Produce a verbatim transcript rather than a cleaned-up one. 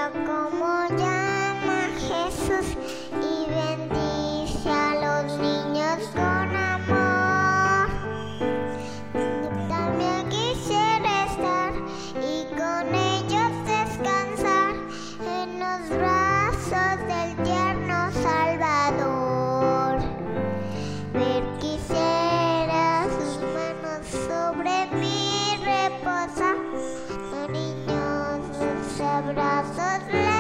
como llama Jesús y bendice a los niños con amor. Yo también quisiera estar y con ellos descansar en los brazos del tierno Salvador. Ver quisiera sus manos sobre mí reposar, los niños, los abrazos.